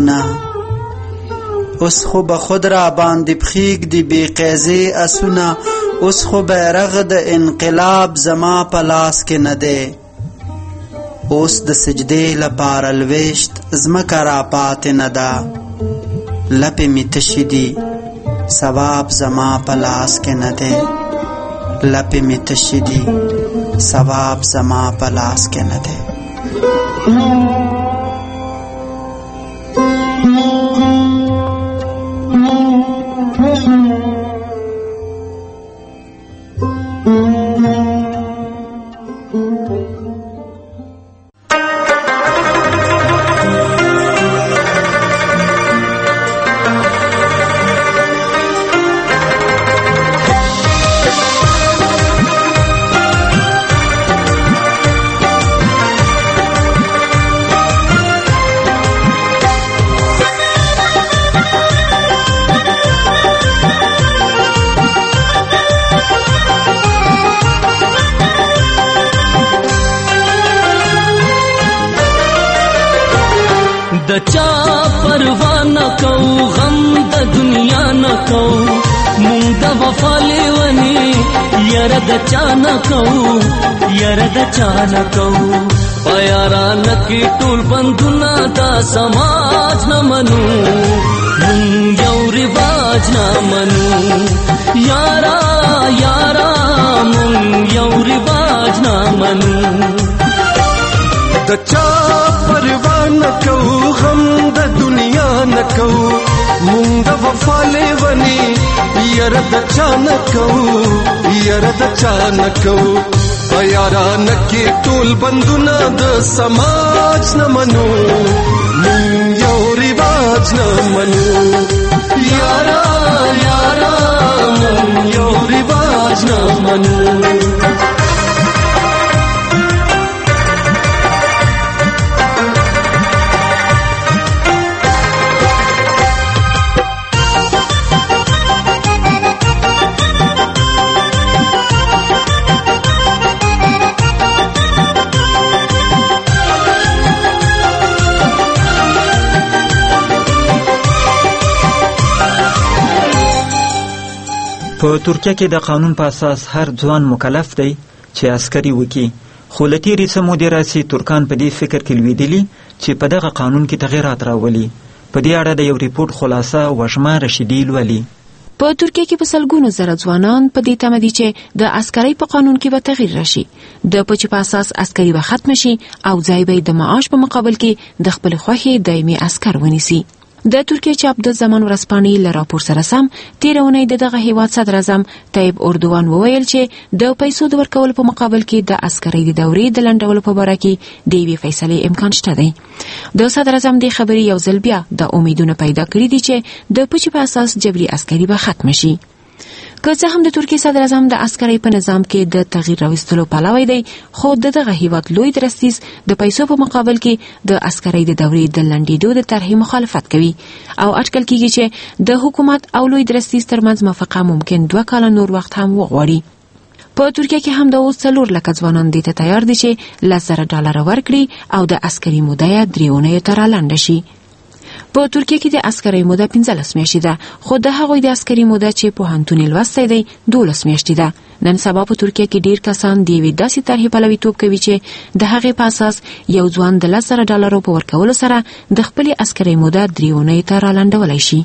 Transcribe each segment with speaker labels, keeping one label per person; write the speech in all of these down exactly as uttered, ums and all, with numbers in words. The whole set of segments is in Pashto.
Speaker 1: آسونه. اوس خو به خود را باندې پخیږدي بې قیزې اسونه. اوس خو بیرغ د انقلاب زما په لاس کې نه دی. اوس د سجدې لپاره لویشت ځمکه را پاتې نه ده. لپې مې تشې دي ثواب زما په لاس کې نه دی. لپې مې تشې دي ثواب زما په لاس کې نه دی.
Speaker 2: د چا پروا نه کو غم د دنیا نه کو مونږ د وفا لیونی یاره د چا نه کو یاره د چا نه کو پیاران کې ټول بندونه دا سماج نه منو مونږ یو رواج نه منو یارا یارا مونږ یو رواج نه منو
Speaker 3: د چا پروا نه کو غم د دنیا نه کو مونږ د وفا لیونی یاره د چا نه کو یاره د چا نه کو یاران کې ټول بندونه د سماج نه منو مونږ یو رواج نه منو یارا یارا مونږ یو رواج نه منو
Speaker 4: په ترکیه کې د قانون په اساس هر ځوان مکلف دی چې عسکري وکړي، خو له تېرې څه مودې راځي ترکان په دې فکر کې لوېدلي چې په دغه قانون کې تغیرات راولي. په دې اړه د یو ریپورټ خلاصه وژمه رشیدي لولي.
Speaker 5: په ترکیه کې په سلګونو زره ځوانان په دې تمه دي چې د عسکرۍ په قانون کې به تغییر راشي. د پچې په اساس عسکري به ختم شي او ځای به د معاش په مقابل کې د خپل خوښې دایمي عسکر ونیسي. د ترکیه چاپ د زمان ورځپاڼې له راپور سره سم تېره اونۍ د دغه هیواد صدر اعظم طیب اردوغان وویل چې د پیسو د ورکولو په مقابل کې د عسکرۍ د دورې د لنډولو په باره کې د یوې فیصلې امکان شته دی. د صدر اعظم دې خبرې یو ځل بیا د امیدونه پیدا کړي دي چې د پچې په اساس جبري عسکري به ختم شي. که څه هم د ترکیه صدر اعظم د عسکرۍ په نظام کې د تغییر راوستلو پلوی دی، خو دغه هیواد لوی درستیز د پیسو په مقابل کې د عسکرۍ د دورې د لنډېدو د طرحې مخالفت کوي او اټکل کیږي چې د حکومت او لوی درستیز ترمنځ موافقه ممکن دوه کاله نور وخت هم وغواړي. په ترکیه کې هم د اوس څلور لکه ځوانان دې ته تیار دي چې لس زره ډالره ورکړي او د عسکري موده یې درې اونیو ته رالنډه شي. په ترکیه کې د عسکرۍ موده پنځلس میاشتې ده، خو د هغوی د عسکري موده چې پوهنتون یې لوستی دی دولس میاشتې ده. نن سبا په ترکیه کې ډیر کسان د یوې داسې طرحې پلویتوب کوي چې د هغې په اساس یو ځوان د لس زره ډالرو په ورکولو سره د خپلې عسکرۍ موده درې اونیو ته رالنډولی شي.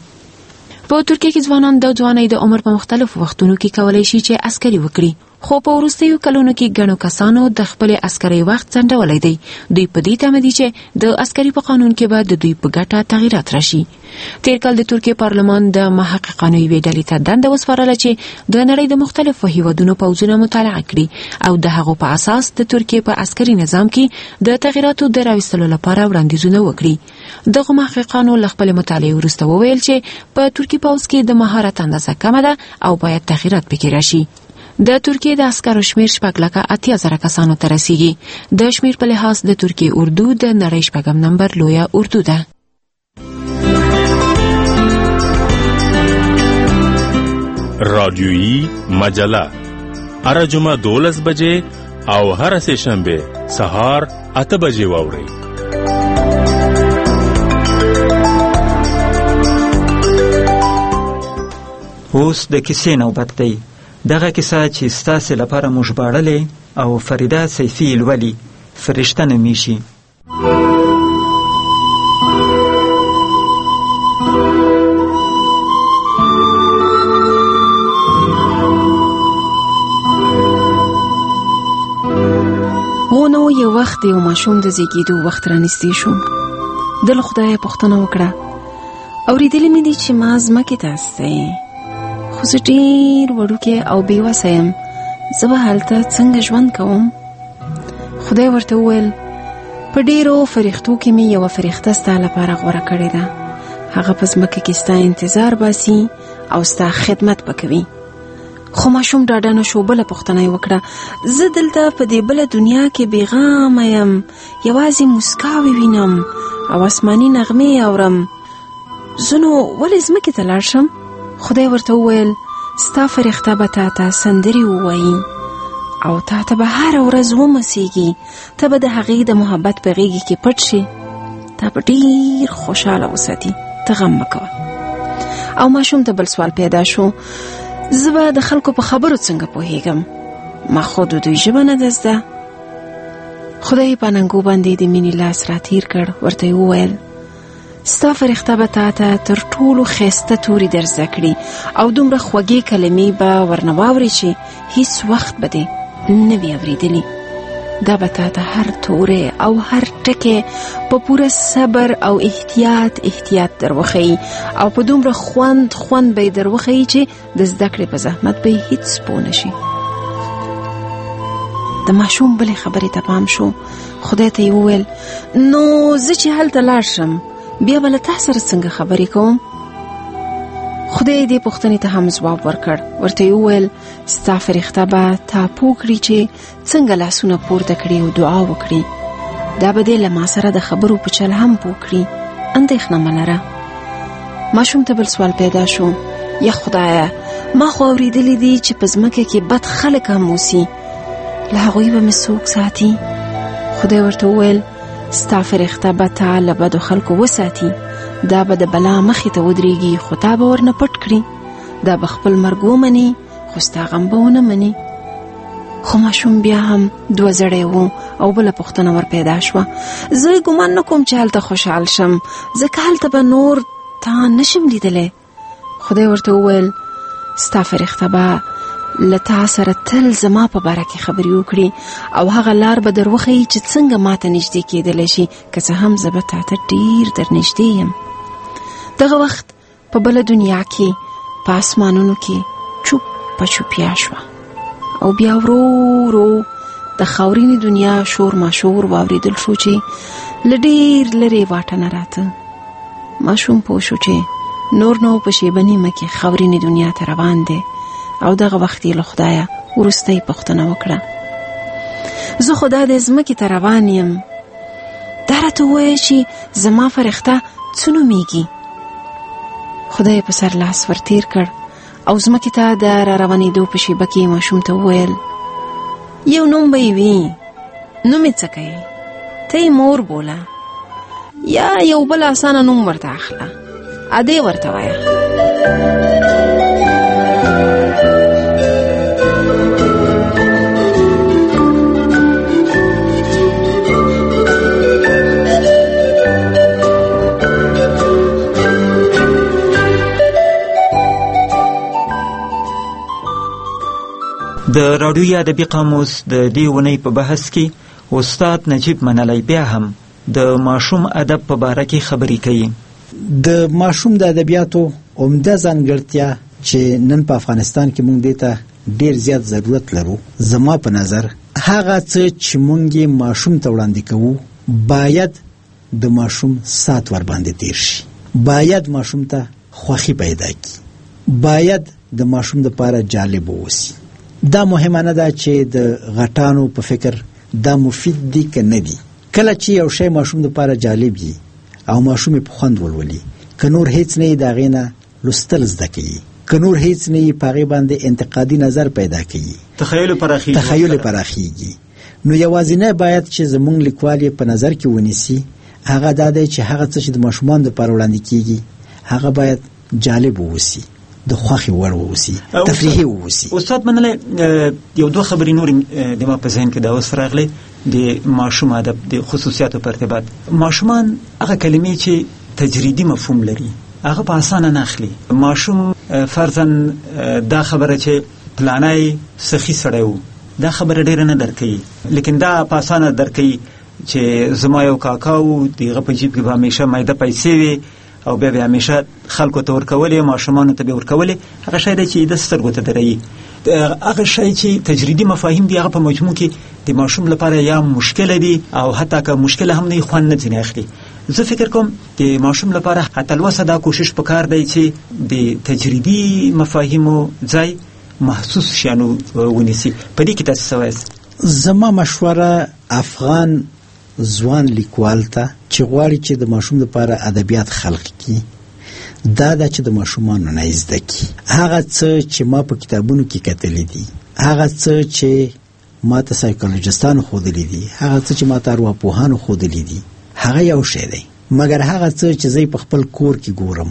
Speaker 5: په ترکیه کې ځوانان د ځوانۍ د عمر په مختلفو وختونو کې کولی شي چې عسکري وکړي، خو په وروستیو کلونو کې ګڼو کسانو د خپلې عسکرۍ وخت ځنډولی دی. دوی په دې تمه دي چې د عسکري په قانون کې به د دوی په ګټه تغیرات راشي. تیر کال د ترکیه پارلمان د محققانو یوې ډلې ته دنده وسپارله چې د نړۍ د مختلفو هیوادونو پوځونه مطالعه کړي او د هغو په اساس د ترکیه په عسکري نظام کې د تغیراتو د راوستلو لپاره وړاندیزونه وکړي. دغه محققانو له خپلې مطالعې وروسته وویل چې په ترکیه پوځ کې د مهارت اندازه کمه ده او باید تغیرات پکې راشي. د ترکیه د عسکرو شمیر شپږ لکه اتیا زره کسانو ته رسیږي. د شمیر په لحاظ د ترکیه اردو د نړۍ شپږم نمبر لویه اردو ده.
Speaker 6: رادیویی مجله هر جمعه دولس بجې او هر سه شنبه سهار اته بجې واورئ.
Speaker 4: اوس د کیسې نوبت دی. دغه کیسه چې ستاسې لپاره موږ ژباړلې او فریده سیفي لولي فرشته نومیږي.
Speaker 5: نو یو وخت یو ماشوم د زیږېدو وخت رانږدې شو. د له خدایه پوښتنه وکړه، اورېدلې مې دي چې ما ځمکې ته استوې، خو زه ډېر وړوکی او بېوسه یم، زه به هلته څنګه ژوند کوم؟ خدای ورته وویل، په ډېرو فرښتو کې مې یوه فرښته ستا لپاره غوره کړې ده. هغه په ځمکه کې ستا انتظار باسي او ستا خدمت به کوي. خو ماشوم ډاډه نه شو. بله پوښتنه یې وکړه، زه دلته په دې بله دنیا کې بېغامه یم، یوازې موسکاوې وینم او آسماني نغمې اورم، زه نو ولې ځمکې ته لاړ شم؟ خدای ورته وویل، ستا فرښته به تا ته سندرې ووایي او تا ته به هره ورځ ومسېږي، ته به د هغې د محبت په غېږې کې پټ شي، تا به ډېر خوشحاله وساتي، ته غم مه کوه. او ماشوم ته بل سوال پیدا شو، زه به د خلکو په خبرو څنګه پوهیږم؟ ما خو د دوی ژبه نه ده زده. خدای په ننګو باندې د مینې لاس راتیر کړ، ورته یې وویل، ستا فرښته به تا ته تر ټولو ښایسته توري در زده کړي او دومره خوږې کلمې به ورنه واورې چې هیڅ وخت به دې نه وي اورېدلي. دا به تا ته هر توری او هر ټکی په پوره صبر او احتیاط احتیاط در وښیي او په دومره خوند خوند به یې در وښیي چې د زده کړې په زحمت به یې هیڅ پوه نه شي. د ماشوم بلې خبرې ته پام شو. خدای ته یې وویل، نو زه چې هلته لاړ شم بیا به له تا سره څنګه خبرې کوم؟ خدای دې پوښتنې ته هم ځواب ورکړ. ورته یې وویل، ستا فرښته به تا پوه کړي چې څنګه لاسونه پورته کړي او دعا وکړي. دا به دې له ما سره د خبرو په چل هم پوه کړي، اندېښنه مه لره. ماشوم ته بل سوال پیدا شو، یا خدایه، ما خو اورېدلي دي چې په ځمکه کې بد خلک هم اوسي، له هغوی به مې څوک ساتي؟ خدای ورته وویل، ستا فرښته به تا له بدو خلکو وساتي، دا به د بلا مخې ته ودرېږي خو تا به ورنه پټ کړي، دا به خپل مرګ ومني خو ستا غم به ونه مني. خو ماشوم بیا هم دوه زړی و او بله پوښتنه ور پیدا شوه، زه ګمان نه کوم چې هلته خوشحال شم، ځکه هلته به نور تا نشم لیدلی. خدای ورته وویل، ستا فرښته به له تا سره تل زما په باره کې خبرې وکړي او هغه لار به در وښیي چې څنګه ما ته نږدې کېدلی شي، که څه هم زه به تا ته ډېر در نږدې یم. دغه وخت په بله دنیا کې په اسمانونو کې چوپه چوپیا شوه او بیا ورو ورو د خاورینې دنیا شور ماشور واورېدل شو چې له ډېر لرې واټه نه راته. ماشوم پوه شو چې نور نو په شیبه نیمه کې خاورینې دنیا ته روان دی او دغه وخت یې له خدایه وروستی پوښتنه وکړه، زه خو دا د ځمکې ته روان یم، دا راته ووایه چې زما فرښته څه نومیږي؟ خدای په سر لاس ورتیر کړ او ځمکې ته د را روانېدو په شیبه کې ماشوم ته وویل، یو نوم به یې وي، نوم یې څه کوي؟ ته یې مور بوله یا یو بل اسانه نوم ورته اخله، ادې ورته وایه.
Speaker 4: د راډیوي ادبي قاموس د دې اونۍ په بحث کې استاد نجیب منلی بیا هم د ماشوم ادب په باره کې خبرې کوي.
Speaker 7: د ماشوم د ادبیاتو عمده ځانګړتیا چې نن په افغانستان کې موږ دې ته ډېر زیات ضرورت لرو، زما په نظر هغه څه چې موږ یې ماشوم ته وړاندې کوو باید د ماشوم سات ور باندې تیر شي، باید ماشوم ته خوښي پیدا کړي، باید د ماشوم لپاره جالب ووسي. دا مهمه نه ده چې د غټانو په فکر دا مفید دی که نه دی. کله چې یو شی ماشوم لپاره جالب وي او ماشوم په خوند ولولي، که نور هیڅ نه یې د هغې نه لوستل زده کوي، که نور هیڅ نه یې په هغې باندې انتقادي نظر پیدا کوي،
Speaker 4: تخیل پراخیږي
Speaker 7: تخیل پراخیږي نو یوازینی باید چې زموږ لیکوال یې په نظر کې ونیسي هغه دا دی چې هغه څه چې د ماشومانو لپاره وړاندې کیږي هغه باید جالب ووسي، د خوښې وړ واوسي، تفریحي واوسي.
Speaker 4: استاد منلی یو دوه خبرې نورې د ما په ذهن کې دا اوس راغلی د ماشوم ادب د خصوصیاتو په ارتباط. ماشومان هغه کلمې چې تجریدي مفهوم لري هغه په اسانه نه اخلي. ماشوم فرضاً دا خبره چې پلانی سخي سړی و دا خبره ډیره نه درکوي، لیکن دا په اسانه درکوي چې زما یو کاکا و دغه په جیب کې به همیشه میده پیسې وي او بیا به همیشه خلکو ته ورکولې، ماشومانو ته به ورکولې. هغه شی دی چې د سترګو ته درایي. هغه شی چې تجریدي مفاهیم دي هغه په مجموع کې د ماشوم لپاره یا مشکله دي او حتی که مشکله هم نه خوند نه ځینې اخلي. زه فکر کوم د ماشوم لپاره حتی الوسه دا کوشش پکار دی چې د تجریدي مفاهیمو ځای محسوس شیانو ونیسي. په دې کې تاسو څه وایاست؟
Speaker 7: زما مشوره افغان ځوان لیکوال ته چې غواړي چې د ماشوم لپاره ادبیات خلق کړي دا دا چې د ماشومانو نه زده کړي هغه څه چې ما په کتابونو کې کتلي دي، هغه څه چې ما ته سایکولوژیستانو ښودلي دي، هغه څه چې ما ته ارواپوهانو ښودلي دي، هغه یو شی دی. مګر هغه څه چې زه په خپل کور کې ګورم،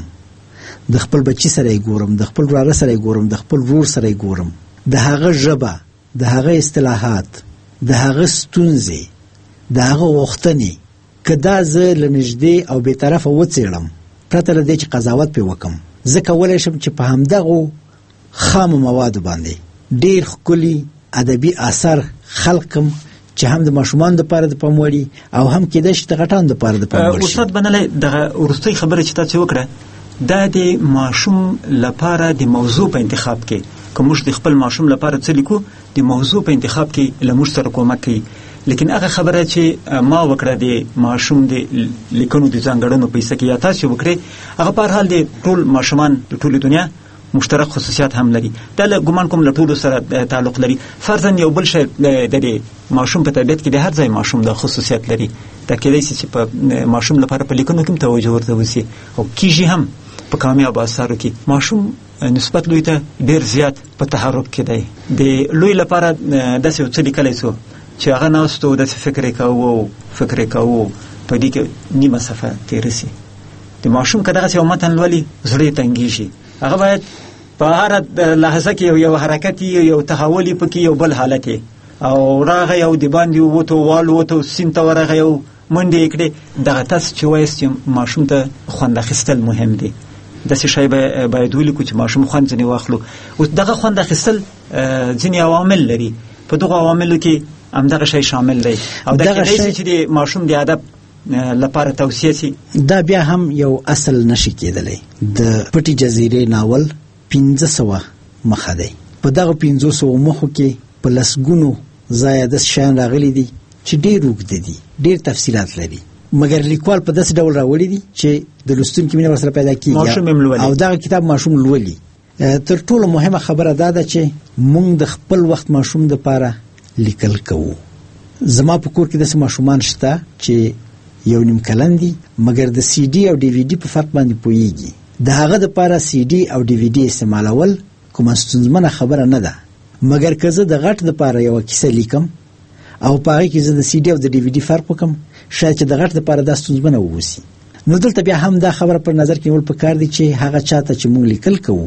Speaker 7: د خپل بچی سره یې ګورم، د خپل وراره سره یې ګورم، د خپل ورور سره یې ګورم، د هغه ژبه، د هغه اصطلاحات، د هغه ستونزې، د هغه غوښتنې که دا زه له نږدې او بېطرفه وڅېړم پرته له دې چې قضاوت پرې وکړم، زه کولی شم چې په همدغو خامو موادو باندې ډېر ښکلي ادبي اثر خلق کړم چې هم د ماشومانو دپاره د پام وړي او هم کېدای شي د غټانو دپاره د پام وړ شي.
Speaker 4: استاد بنلی دغه وروستۍ خبره چې تاسو وکړه دا د ماشوم لپاره د موضوع په انتخاب کې که موږ د خپل ماشوم لپاره څه لیکو د موضوع په انتخاب کې له موږ سره کومک کوي. لیکن هغه خبره چې ما وکړه د ماشوم د لیکنو د ځانګړنو په حصه کې یا تاسو وکړئ هغه په هر حال د ټول ماشومان د ټولې دنیا مشترک خصوصیات هم لري. دا ګمان کوم له ټولو سره تعلق لري. فرضاً یو بل شی د ماشوم په طبیعت کې د هر ځای ماشوم د خصوصیات لري. دا کېدای شي چې په ماشوم لپاره په لیکنو کې هم توجه ورته وشي او کېږي هم په کامیابو اثارو کې. ماشوم نسبت لوی ته ډېر زیات په تحرک کې دی. د لوی لپاره داسې یو څه لیکلی څو چې هغه ناست و داسې فکر یې کوو فکر یې کوو په دې کې نیمه صفحه تېره شي. د ماشوم که دغسې یو متن لولي زړه یې تنګېږي. هغه باید په هره لحظه کې یو حرکت یو تحول یې پکې یو بل حالت یې او راغی او د باندې ووتو والوتو سیند ته ورغی او منډې یې کړې. دغه تاسو چې وایاست چې ماشوم ته خوند اخیستل مهم دی، داسې شی باید ولیکو چې ماشوم خوند ځینې واخلو. اوس دغه خوند اخیستل ځینې عوامل لري، په دغو عواملو کې همدغه شی شامل دی او دا کېدای شي چې د ماشوم د ادب لپاره توصیه شي.
Speaker 7: دا بیا هم یو اصل نشي کېدلی. د پټې جزیرې ناول پنځه سوه مخه دی. په دغه پنځو سوو مخو کې په لسګونو ځایه داسې شیان راغلي دي چې ډېر اوږده دي، ډېر تفصیلات لري، مګر لیکوال په داسې ډول راوړي دي چې د لوستونکي مینه ورسره پیدا کېږي او دغه کتاب ماشوم لولي. تر ټولو مهمه خبره دا ده چې موږ د خپل وخت ماشوم دپاره لیکل کوو. زما په کور کې داسې ماشومان شته چې یو نیم کلن دي مګر د سی ډي او ډي وي ډي په فرق باندې پوهیږي. د هغه دپاره سی ډي او ډي وي ډي استعمالول کومه ستونزمنه خبره نه ده، مګر که زه د غټ دپاره یوه کیسه لیکم او په هغې کې زه د سی ډي او د ډي وي ډي فرق وکړم شاید چې د غټ دپاره دا ستونزمنه واوسي. نو دلته بیا هم دا خبره پر نظر کې نیول پکار دي چې هغه چاته چې موږ لیکل کوو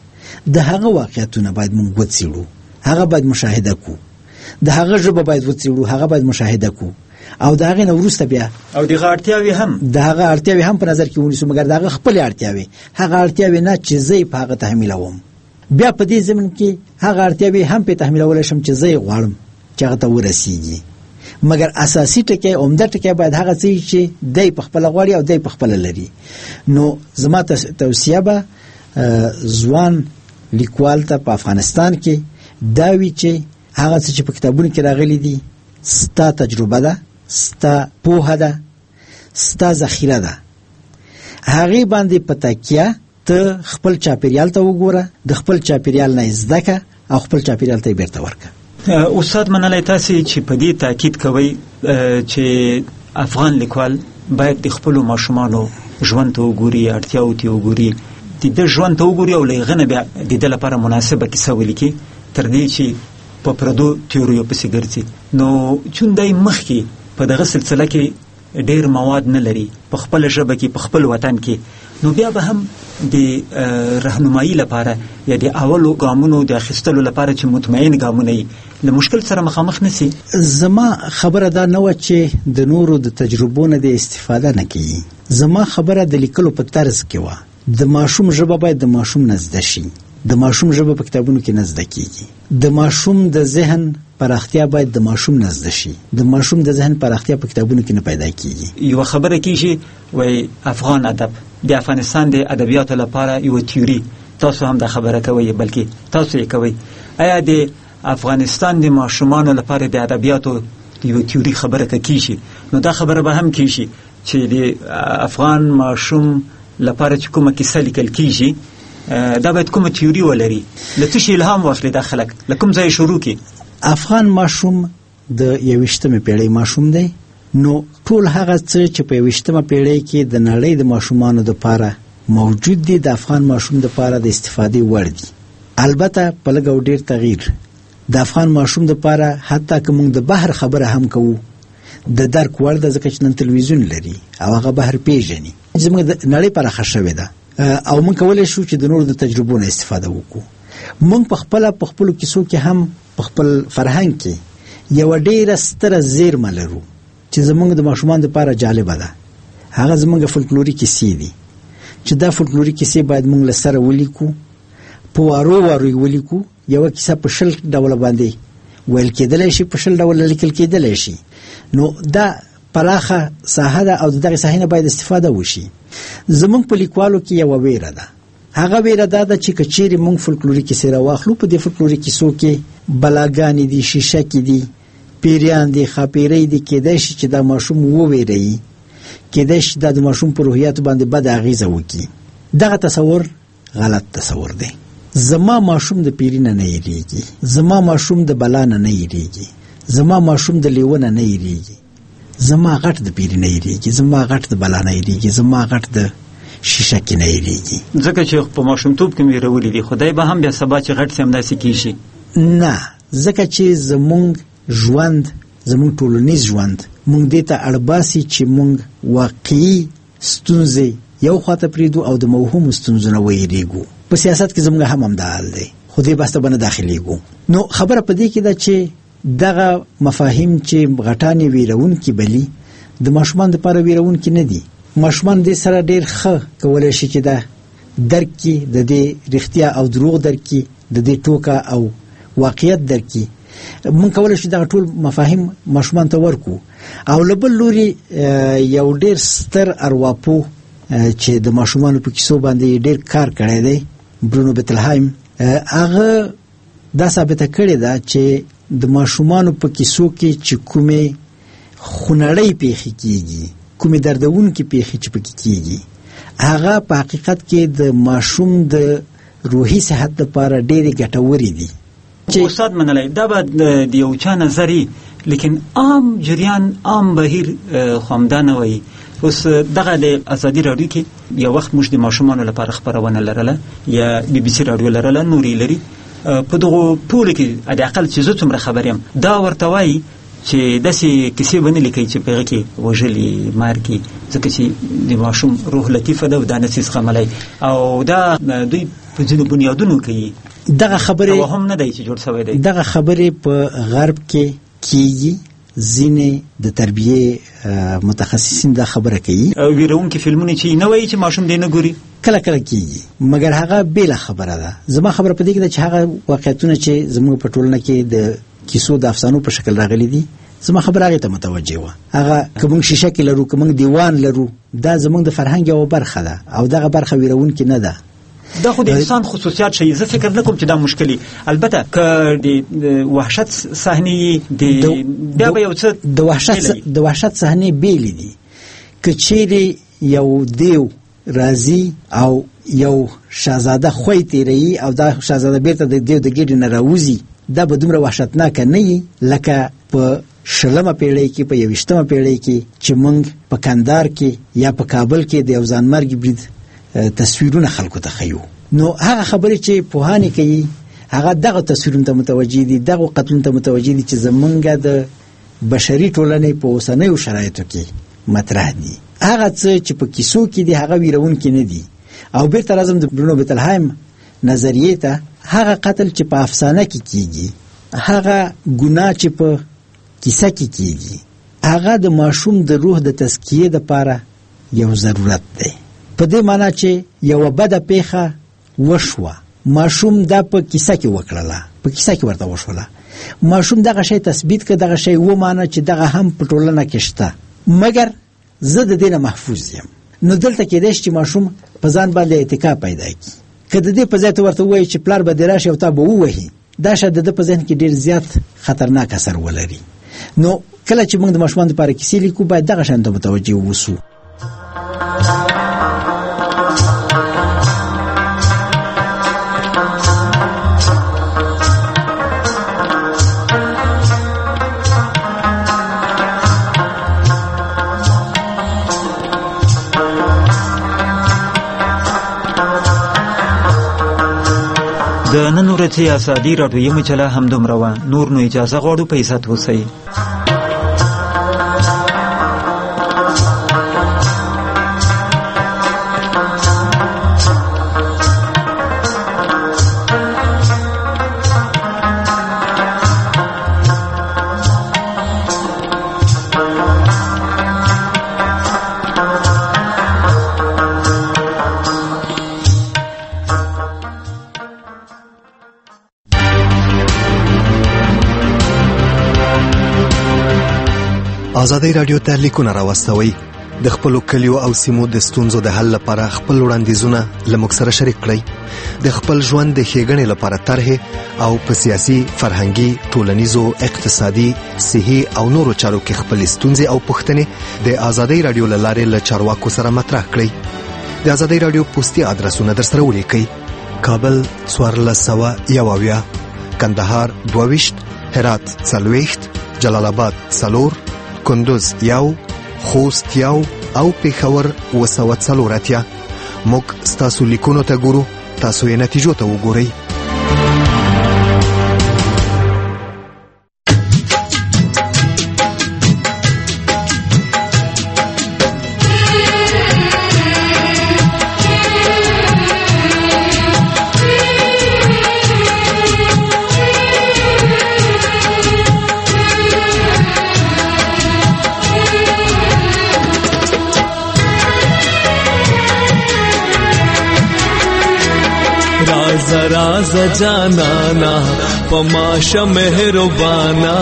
Speaker 7: د هغه واقعیتونه باید موږ وڅېړو، هغه باید مشاهده کو، د هغه ژبه باید وڅېړو، هغه باید مشاهده کو او د هغې نه وروسته بیا
Speaker 4: او د هغه اړتیاوې هم
Speaker 7: د هغه اړتیاوې هم په نظر کې ونیسو، مګر د هغه خپلې اړتیاوې هغه اړتیاوې نه چې زه یې په هغه تحمیلوم. بیا په دې ضمن کې هغه اړتیاوې هم پرې تحمیلولی شم چې زه یې غواړم چې هغه ته ورسیږي. مګر اساسي ټکی عمده ټکی باید هغه څه وي چې دی په خپله غواړي او دی په خپله لري. نو زما توصیه به ځوان لیکوال ته په افغانستان کې دا وي چې هغه څه چې په کتابونو کې راغلي دي ستا تجربه ده، ستا پوهه ده، ستا ذخیره ده، هغې باندې په تکیه ته خپل چاپېریال ته وګوره، د خپل چاپېریال نه زده که او خپل چاپېریال ته یې بیرته ورکړه.
Speaker 4: استاد منلی تاسې چې په دې تاکید کوئ چې افغان لیکوال باید د خپلو ماشومانو ژوند ته وګوري، اړتیاو ته وګوري، د ده ژوند ته وګوري او له هغه نه بیا د ده لپاره مناسبه کیسه ولیکي تر دې چې په پردو تیوریو پسې ګرځي. نو چون دی مخکې په دغه سلسله کې ډېر مواد نه لري، په خپله ژبه کې په خپل وطن کې نو بیا به هم د رهنمایي لپاره یا د اولو ګامونو د اخیستلو لپاره چې مطمئن ګامونه وي له مشکل سره مخامخ نسی.
Speaker 7: زما خبره دا نه و چې د نورو د تجربو نه د استفاده نه کوي. زما خبره د لیکلو په طرز کې و. د ماشوم ژبه باید د ماشوم نه زده شي. د ماشوم ژبه په کتابونو کې نه زده کیږي. د ماشوم د ذهن پراختیا باید د ماشوم نه زده شي. د ماشوم د ذهن پراختیا په کتابونو کې نه پیدا کیږي.
Speaker 4: یو خبره کیږي وای افغان ادب د افغانستان د ادبیاتو لپاره یو تیوري، تاسو هم د خبره کوي بلکې تاسو یې کوي. آیا د افغانستان د ماشومانو لپاره د ادبیاتو یو تیوري خبره کیږي؟ نو دا خبره به هم کیږي چې د افغان ماشوم لپاره چې کومه کیسه لیکل کیږي دا باید کومه تیوري ولري، له څه شي الهام واخلي دا خلک، له کوم ځای شروع کی؟
Speaker 7: افغان ماشوم د یویشتمه پیړۍ ماشوم دی. نو ټول هغه څه چې په یویشتمه پیړۍ کې د نړۍ د ماشومانو لپاره موجود دي د افغان ماشوم لپاره د استفادې وړ دي. البته په لږ او ډیر تغییر. د افغان ماشوم لپاره حتی که موږ د بهر خبره هم کوو د درک وړ ده، ځکه چې نن تلویزیون لري او هغه بهر پیژني. زموږ د نړۍ پراخه شوې ده او موږ کولی شو چې د نورو د تجربو نه استفاده وکړو. موږ په خپله په خپلو کیسو کې هم په خپل فرهنګ کې یوه ډېره ستره زیرمه لرو چې زموږ د ماشومانو لپاره جالبه ده. هغه زموږ فولکلوري کیسې دي چې دا فولکلوري کیسې باید موږ له سره ولیکو، په وارو وارو یې ولیکو. یوه کیسه په شل ډوله باندې ویل کېدلی شي، په شل ډوله لیکل کېدلی شي. نو دا پراخه ساحه ده او دغه ساحې نه باید استفاده وشي. زموږ په لیکوالو کې یوه ویره ده. هغه ویره دا ده چې که چیرې موږ فولکلوري کیسې راواخلو، په دې فولکلوري کیسو کې بلاګانې دي، شیشکې دي، پیریان دي، خاپیرۍ دي، کېدای شي چې دا ماشوم وویروي، کېدای شي دا د ماشوم په روحیاتو باندې بد اغیزه وکړي. دغه تصور غلط تصور دی. زما ماشوم د پیری نه نه یریږي، زما ماشوم د بلا نه نه یریږي، زما ماشوم د لیونه نه یریږي، زما غټ د پیری نه یریږي، زما غټ د بلا نه یریږي، زما غټ د شیشکې نه یریږي.
Speaker 4: ځکه چې په ماشومتوب کې مې ویرولي دي، خدای به هم بیا سبا چې غټ سي همداسې کیږي.
Speaker 7: نه، ځکه چې زمونږ ژوند، زمونږ ټولنیز ژوند مونږ دې ته اړباسي چې مونږ واقعي ستونزې یو خواته پرېږدو او د موهومو ستونزو نه ویریږو. په سیاست کې زمونږ هم همدا حال دی، خو دې بحث ته به نه داخلیږو. نو خبره په دې کې ده چې دغه مفاهیم چې غټانې ویرونکي بلي د ماشومان دپاره ویرونکي نه دي. ماشومان دې سره ډېر ښه کولی شي چې دا درک کړي، د دې رښتیا او دروغ درک کړي، د دې ټوکه او واقعیت درک کړي. مونږ کولی شو دغه ټول مفاهیم ماشومان ته ورکو. او له بل لوري یو ډېر ستر ارواپوه چې د ماشومانو په کیسو باندې ډېر کار کړی دی، برونو بتلهایم، هغه دا ثابته کړې ده چې د ماشومانو په کیسو کې چې کومې خونړۍ پیښې کیږي، کومې دردونکې پیښې چې پکې کیږي، هغه په حقیقت کې د ماشوم د روحي صحت لپاره ډېرې ګټورې دي.
Speaker 4: استاد منلی دا به د یو چا نظري، لیکن عام جریان، عام بهیر خو همدا نه وایي. اوس دغه د ازادي راډیو کې یو وخت موږ د ماشومانو لپاره خپرونه لرله، یا بي بي سي راډیو لرله، نورې لري. په دغو ټولو کې حداقل چې زه څومره خبر یم، دا ورته وایي چې داسې کیسې به نه لیکئ چې په هغه کې وژلي، مار کړي، ځکه چې د ماشوم روح لطیفه ده او دا نسي زغملی، او دا دوی په ځینو بنیادونو کوي.
Speaker 7: دغه خبرې
Speaker 4: توهم نه دی چې جوړ شوی دی.
Speaker 7: دغه خبرې په غرب کې کیږي، ځینې د تربیې متخصصین دا خبره کوي.
Speaker 4: ویرونکي فلمونه چې نه وایي چې ماشوم دی نه ګوري،
Speaker 7: کله کله کیږي، مګر هغه بیله خبره ده. زما خبره په دې کې ده چې هغه واقعیتونه چې زموږ په ټولنه کې د کیسو د افسانو په شکل راغلي دي، زما خبره هغې ته متوجه وه. هغه که موږ شیشه کې لرو، که موږ دیوان لرو، دا زموږ د فرهنګ یوه برخه ده او دغه برخه ویرونکې نه ده.
Speaker 4: دا خو د انسان خصوصیات شي. زه فکر نه کوم چې دا مشکلي. البته که د وحشت صحنې د بیا به یو څه
Speaker 7: د وحشت د وحشت صحنې بیلې دي. که چیرې یو دیو راځي او یو شهزاده خوی تیروي او دا شهزاده بیرته د دیو د ګیډې نه راوځي، دا به دومره وحشتناکه نه وي لکه په شلمه پیړۍ کې، په یویشتمه پیړۍ کې چې موږ په کندهار کې یا په کابل کې د یو ځانمرګي برید تصویرونه خلکو ته ښیو. نو هغه خبرې چې پوهانې کوي هغه دغه تصویرونو ته متوجه دي، دغه قتلونو ته متوجه دي چې زمونږ د بشري ټولنې په اوسنیو شرایطو کې مطرح دي. هغه څه چې په کیسو کې دي هغه ویرونکي نه دي. او بیرته راځم د برونو بیتلهایم نظریې ته. هغه قتل چې په افسانه کې کیږي، هغه ګناه چې په کیسه کې کیږي، هغه د ماشوم د روح د تزکیې لپاره یو ضرورت دی. په دې معنی چې یو بده پیښه وشوه، ماشوم دا په کیسه کې وکړله، په کیسه کې ورته وشوله، ماشوم دغه شی تثبیت کړ، دغه شی ومانه چې دغه هم په ټولنه کې شته، مګر زه د دې نه محفوظ یم. نو دلته کېدای شي چې ماشوم په ځان باندې اعتکا پیدا کړي. که د دې په ځای ته ورته ووایي چې پلار به دې راشي او تا به ووهي، دا شاید د ده په ذهن کې ډېر زیات خطرناک اثر ولري. نو کله چې موږ د ماشومانو لپاره کیسې لیکو، باید دغه شیانو ته متوجه واوسو.
Speaker 4: د نن ورځې ازادي راډیویي مجله همدومره وه. نور نو اجازه غواړو په عزت اوسئ.
Speaker 8: ازادي رادیو ته لیکونه راوستوئ. د خپلو کلیو او سیمو د ستونزو د حل لپاره خپل وړاندیزونه له موږ سره شریک کړئ. د خپل ژوند د ښېګڼې لپاره طرحې او په سیاسي، فرهنګي، ټولنیزو، اقتصادي، صحي او نورو چارو کې خپلې ستونزې او پوښتنې د ازادي رادیو له لارې له چارواکو سره مطرح کړئ. د ازادي رادیو پوسټي ادرسونه درسره ولیکئ: کابل څوارلس سوه یو اویا، کندهار دوه ویشت، هرات څلوېښت، جلال آباد څلور، کندوز یو، خوست یو او پېښور اوه سوه څلور اتیا. موږ ستاسو لیکونو ته ګورو، تاسو یې نتیجو ته وګورئ.
Speaker 2: राज जानाना पमाशा मेहरबाना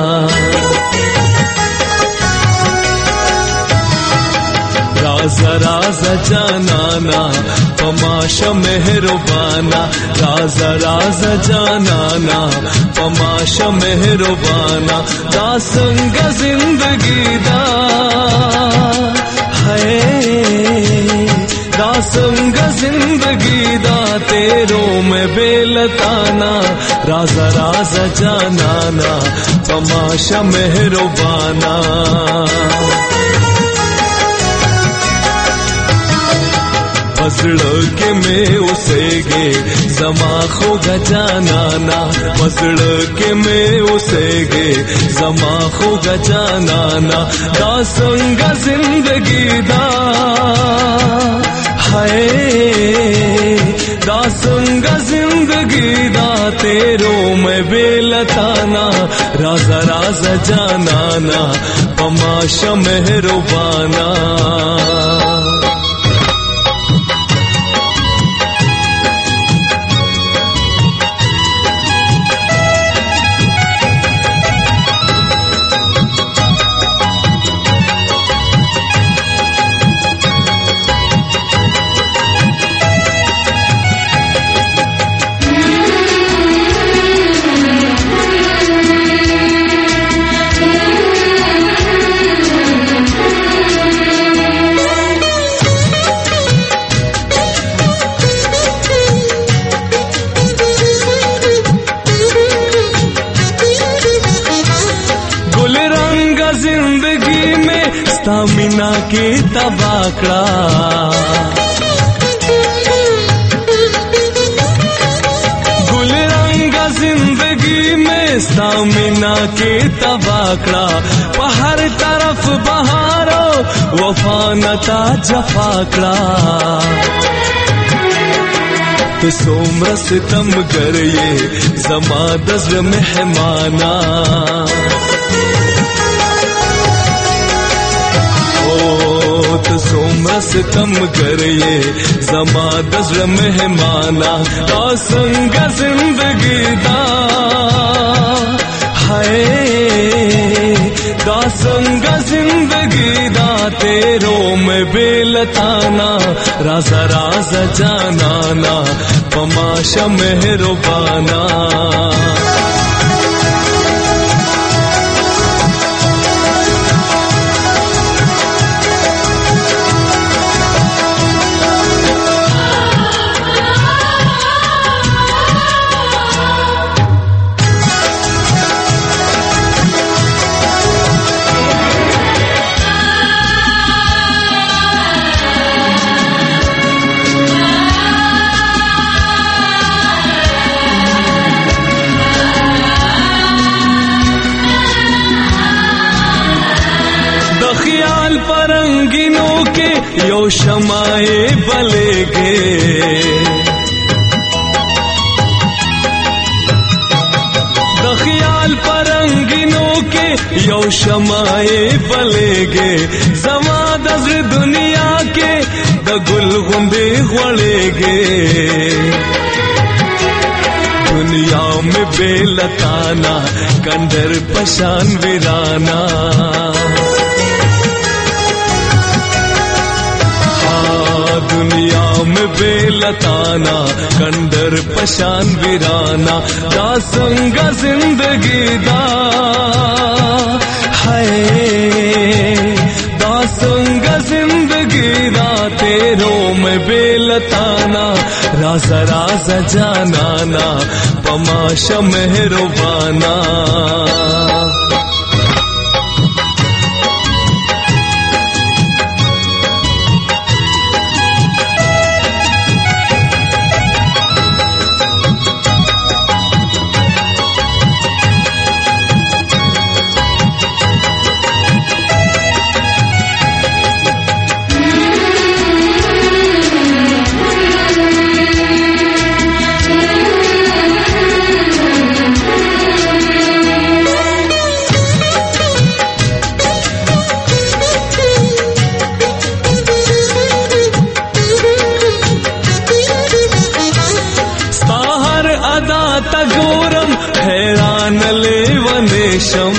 Speaker 2: राज राज जानाना पमाशा मेहरबाना राज राज जानाना पमाशा मेहरबाना दा संग जिंदगी दा है दासंग जिंदगी दा तेरो में बेलताना राजा राजा जानाना तमाशा मेहरबाना मसड़ के में उसेगे जमा खो गजानाना मसड़ के में उसेगे जमा खो गजानाना दासंग जिंदगी दा दासंग जिंदगी दा तेरो में बेलताना राजा राजा जानाना पमाशा मेहरबाना मीना के तबाकड़ा गुल रंगा जिंदगी में सामिना के तबाकड़ा पहर तरफ बहारो वफानता जफाकड़ा تو څومره ستمګر یې زما د زړه مهمانا او تو څومره ستمګر یې زما د زړه مهمانا دا څنګه زندګي دا हाय दा संग जिंदगी दा तेरो में बेलताना राजा राजा जानाना पमाशा मेहरबाना परंगिनों के यो शमाए बलेगे दखियाल परंगिनों के यो शमाए बलेगे जमा दज़्र दुनिया के द गुल गुंदे घोड़ेगे दुनिया में बेलताना कंदर पशान वीराना दुनिया में बेलताना कंदर पशान वीराना दा संग जिंदगी दा है दा संग जिंदगी दा तेरो में बेलताना राजा राजा जानाना पमाशा मेहरबाना तगोरम हैरान लेवनेशम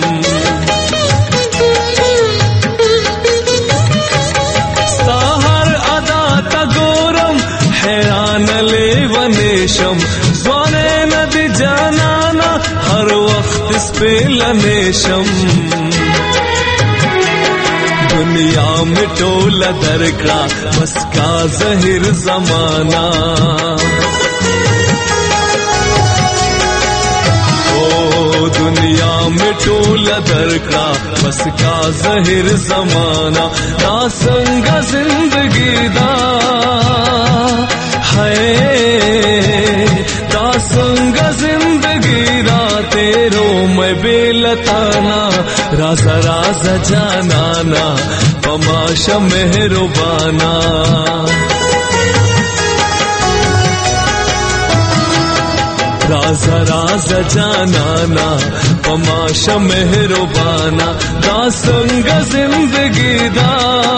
Speaker 2: साहर अदा तगोरम हैरान लेवनेशम ज़्वाने नदी जानाना हर वक्त इस पे लनेशम दुनिया में टोला दरकड़ा बस का ज़हिर ज़माना दुनिया में टोला दरकड़ा बस का ज़हिर ज़माना दा संग जिंदगी दा है दा संग जिंदगी दा तेरो मैं बेलताना राजा राजा जानाना पमाशा मेहरबाना राजा राजा जानाना पमाशा मेहरबाना दा संग जिंदगी दा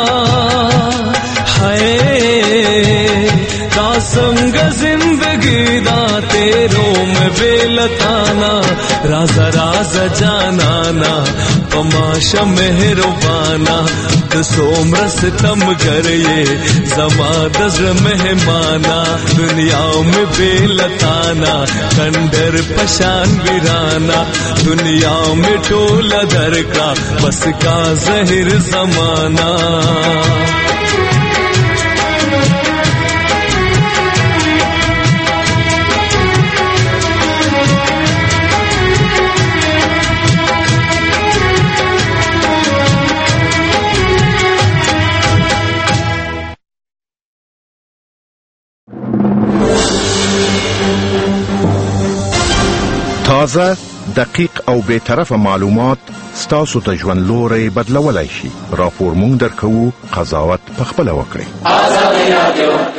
Speaker 2: है दा संग जिंदगी दा तेरो में बेलताना राजा राजा जानाना पमाशा मेहरबाना तो सोमरस तम कर ये जमा दज़्र मेहमाना दुनिया में बेलताना कंदर पशान वीराना दुनिया में टोला दरका बस का ज़हिर ज़माना
Speaker 9: تازه دقیق او به طرف معلومات ستاسو ته ژوند لوري بدلولای شي راپور مونږ درکو قضاوت پخپله وکړئ.